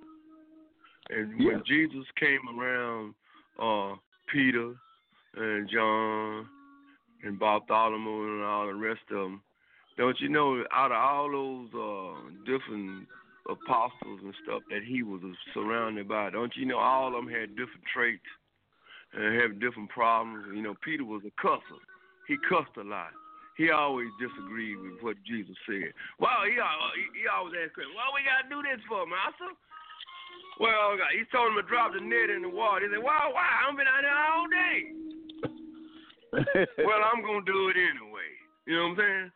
And when Jesus came around Peter and John and Bartholomew and all the rest of them, don't you know, out of all those different apostles and stuff that he was surrounded by, don't you know all of them had different traits and had different problems? You know, Peter was a cusser. He cussed a lot. He always disagreed with what Jesus said. Well, he always asked questions. What we got to do this for, master? Well, he told him to drop the net in the water. He said, why? I've been out there all day. Well, I'm going to do it anyway. You know what I'm saying?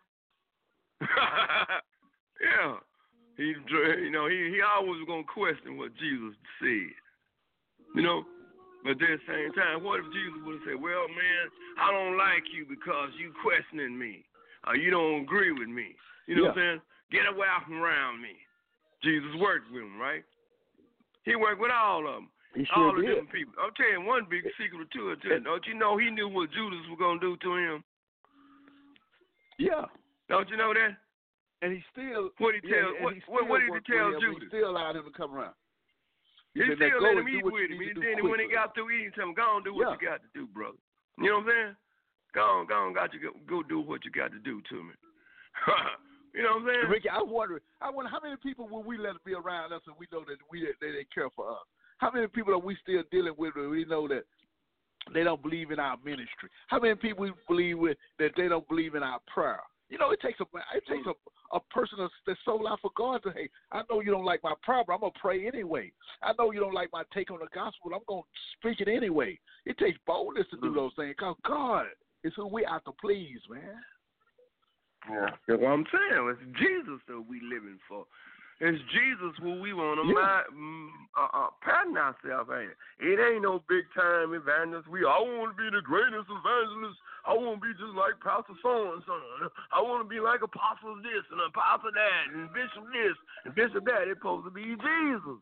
Yeah. He always was going to question what Jesus said. You know? But at the same time, what if Jesus would have said, well, man, I don't like you because you questioning me. Or you don't agree with me. You know what I'm saying? Get away from around me. Jesus worked with him, right? He worked with all of them. All the different people. I'm telling you one big secret to it. Don't you know he knew what Judas was going to do to him? Yeah. Don't you know that? And he still. What did he tell Judas? He still allowed him to come around. He still let him eat with him. And then when he got through eating, tell him, go on, do what you got to do, brother. You know what I'm saying? Go on, go do what you got to do to me. You know what I'm saying? Ricky, I wonder how many people will we let be around us and we know that they care for us? How many people are we still dealing with and we know that they don't believe in our ministry? How many people we believe with that they don't believe in our prayer? You know, it takes a person that's sold out for God to, hey, I know you don't like my prayer, but I'm going to pray anyway. I know you don't like my take on the gospel, but I'm going to speak it anyway. It takes boldness to do those things because God is who we have to please, man. Yeah. That's what I'm saying. It's Jesus that we living for. It's Jesus who we want to pattern ourselves at. It ain't no big time evangelist. I want to be the greatest evangelist. I want to be just like Pastor so and so. I want to be like Apostle this and Apostle that and Bishop this and Bishop that. It's supposed to be Jesus.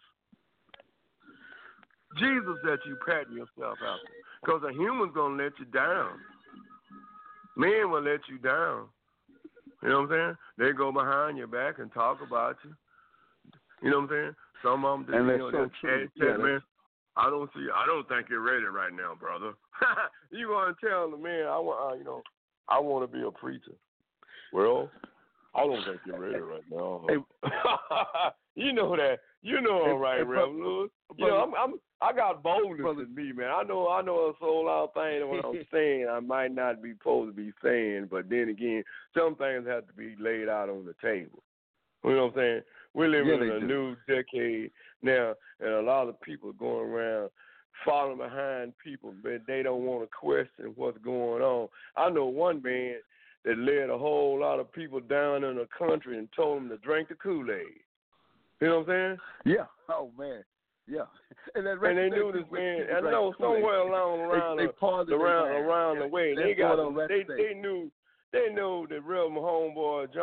Jesus that you pattern yourself after. Because a human's going to let you down. Men will let you down. You know what I'm saying? They go behind your back and talk about you. You know what I'm saying? Some of them, man, I don't think you're ready right now, brother. You going to tell the man, I want to be a preacher. Well, I don't think you're ready right now. You know that. You know I'm right, Reverend Lewis. You know, I got boldness in me, man. I know a whole lot of things what I'm saying I might not be supposed to be saying, but then again, some things have to be laid out on the table. You know what I'm saying? We're living in a new decade now, and a lot of people are going around following behind people, but they don't want to question what's going on. I know one man that led a whole lot of people down in the country and told them to drink the Kool-Aid. You know what I'm saying? Yeah. Oh, man. Yeah. And they knew this man. I know somewhere around the way they knew that Reverend Homeboy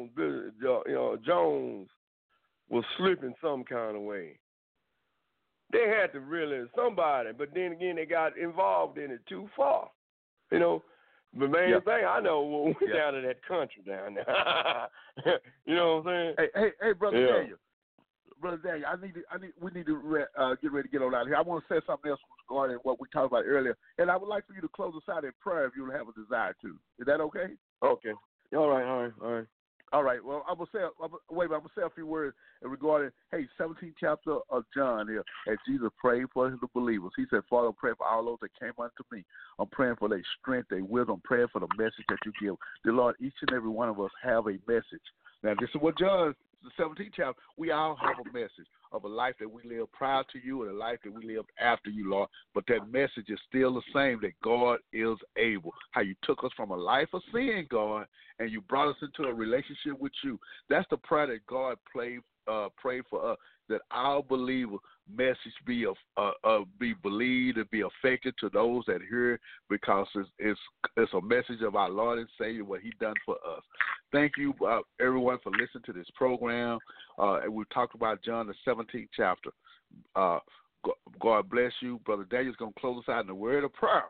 Jones was slipping some kind of way. They had to realize somebody, but then again they got involved in it too far. You know, the main thing I know when we down in that country down there. You know what I'm saying? Hey, brother Daniel. Brother Daniel, we need to get ready to get on out of here. I want to say something else regarding what we talked about earlier, and I would like for you to close us out in prayer if you have a desire to. Is that okay? Okay. All right. All right. Well, I'm gonna say a few words regarding 17th chapter of John here. As Jesus prayed for the believers, He said, "Father, pray for all those that came unto me. I'm praying for their strength, their wisdom. I'm praying for the message that you give. Dear Lord, each and every one of us have a message. Now, this is what John, the 17th chapter. We all have a message of a life that we live prior to you and a life that we live after you, Lord. But that message is still the same, that God is able. How you took us from a life of sin, God, and you brought us into a relationship with you. That's the prayer that God prayed for us, that our believer message be believed and be effective to those that hear it, because it's a message of our Lord and Savior, what He done for us. Thank you, everyone, for listening to this program. And we talked about John, the 17th chapter. God bless you. Brother Daniel's going to close us out in the word of prayer.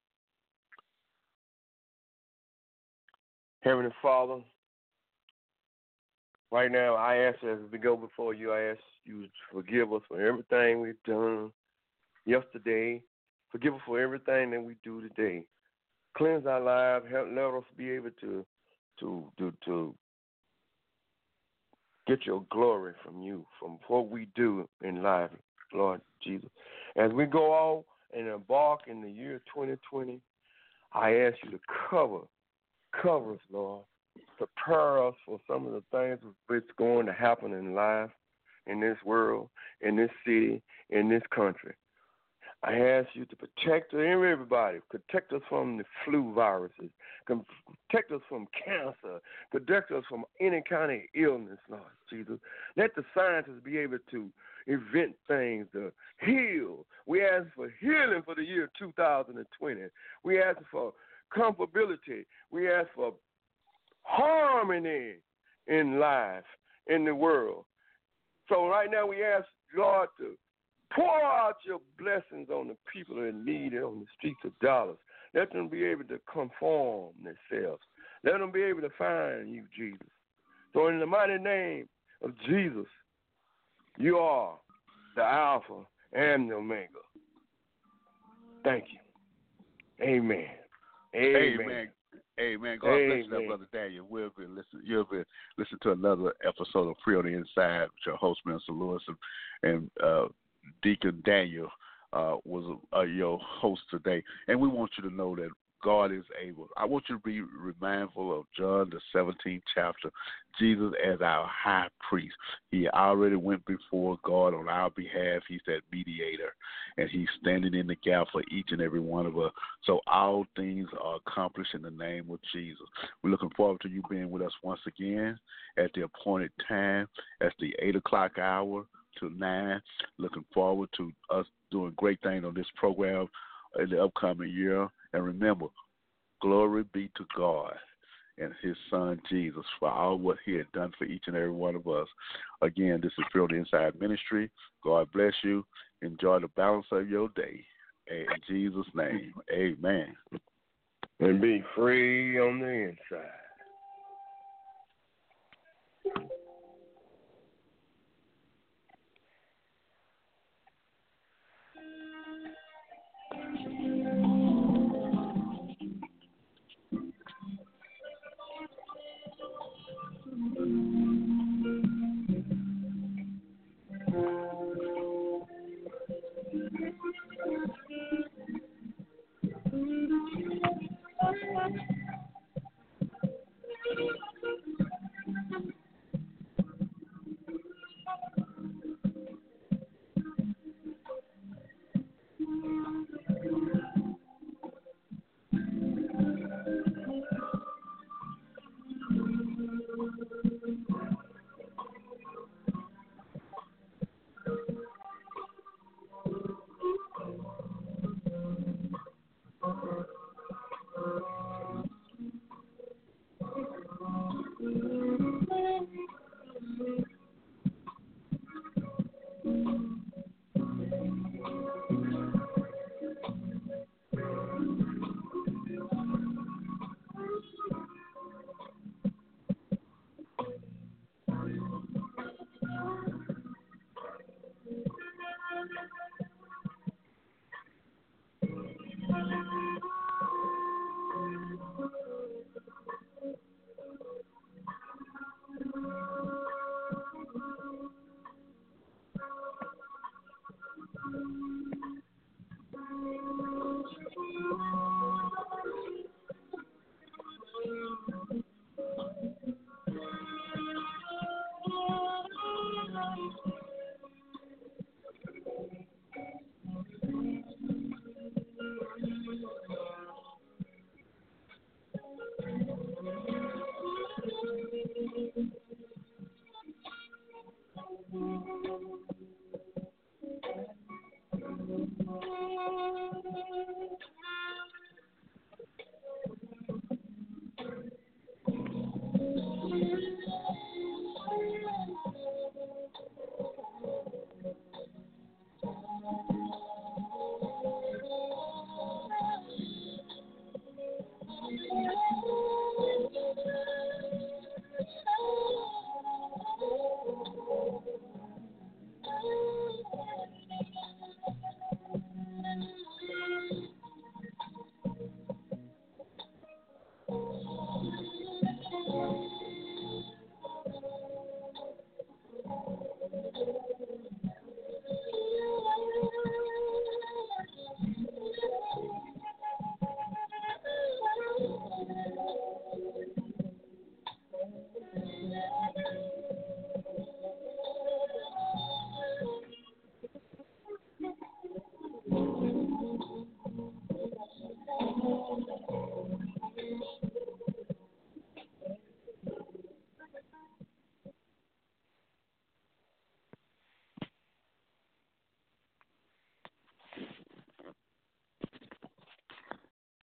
Heavenly Father, right now I ask, as we go before you, I ask you to forgive us for everything we've done yesterday. Forgive us for everything that we do today. Cleanse our lives. Let us be able to get your glory from you, from what we do in life, Lord Jesus. As we go out and embark in the year 2020, I ask you to cover us, Lord. Prepare us for some of the things that's going to happen in life, in this world, in this city, in this country. I ask you to protect everybody. Protect us from the flu viruses. Protect us from cancer. Protect us from any kind of illness, Lord Jesus. Let the scientists be able to invent things to heal. We ask for healing for the year 2020. We ask for comfortability. We ask for harmony in life, in the world. So right now we ask God to pour out your blessings on the people that need it on the streets of Dallas. Let them be able to conform themselves. Let them be able to find you, Jesus. So in the mighty name of Jesus, you are the Alpha and the Omega. Thank you. Amen. Amen. God bless you, Brother Daniel. You'll be listening to another episode of Free on the Inside with your host, Minister Lewis, and Deacon Daniel was your host today. And we want you to know that God is able. I want you to be mindful of John, the 17th chapter. Jesus as our high priest. He already went before God on our behalf. He's that mediator, and he's standing in the gap for each and every one of us. So all things are accomplished in the name of Jesus. We're looking forward to you being with us once again at the appointed time. That's the 8 o'clock hour to 9. Looking forward to us doing great things on this program in the upcoming year. And remember, glory be to God and his son Jesus for all what he had done for each and every one of us. Again, this is Phil the Inside Ministry. God bless you. Enjoy the balance of your day. In Jesus' name, amen. And be free on the inside.